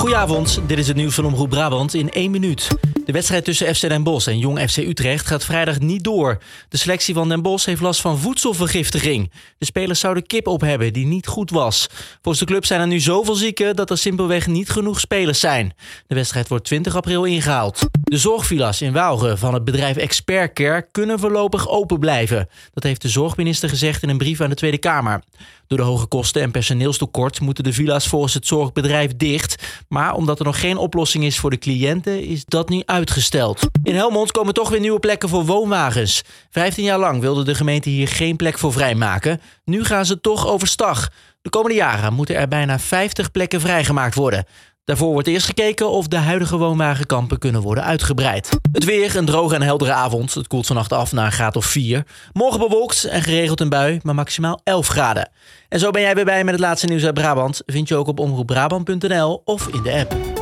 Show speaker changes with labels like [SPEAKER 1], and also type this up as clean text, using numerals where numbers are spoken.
[SPEAKER 1] Goedenavond, dit is het nieuws van Omroep Brabant in 1 minuut. De wedstrijd tussen FC Den Bosch en Jong FC Utrecht gaat vrijdag niet door. De selectie van Den Bosch heeft last van voedselvergiftiging. De spelers zouden kip op hebben die niet goed was. Volgens de club zijn er nu zoveel zieken dat er simpelweg niet genoeg spelers zijn. De wedstrijd wordt 20 april ingehaald. De zorgvilla's in Waalre van het bedrijf Expert Care kunnen voorlopig open blijven. Dat heeft de zorgminister gezegd in een brief aan de Tweede Kamer. Door de hoge kosten en personeelstekort moeten de villa's volgens het zorgbedrijf dicht. Maar omdat er nog geen oplossing is voor de cliënten, is dat nu uitgesteld. In Helmond komen toch weer nieuwe plekken voor woonwagens. 15 jaar lang wilde de gemeente hier geen plek voor vrijmaken. Nu gaan ze toch overstag. De komende jaren moeten er bijna 50 plekken vrijgemaakt worden. Daarvoor wordt eerst gekeken of de huidige woonwagenkampen kunnen worden uitgebreid. Het weer, een droge en heldere avond. Het koelt vannacht af naar een graad of 4. Morgen bewolkt en geregeld een bui, maar maximaal 11 graden. En zo ben jij weer bij met het laatste nieuws uit Brabant. Vind je ook op omroepbrabant.nl of in de app.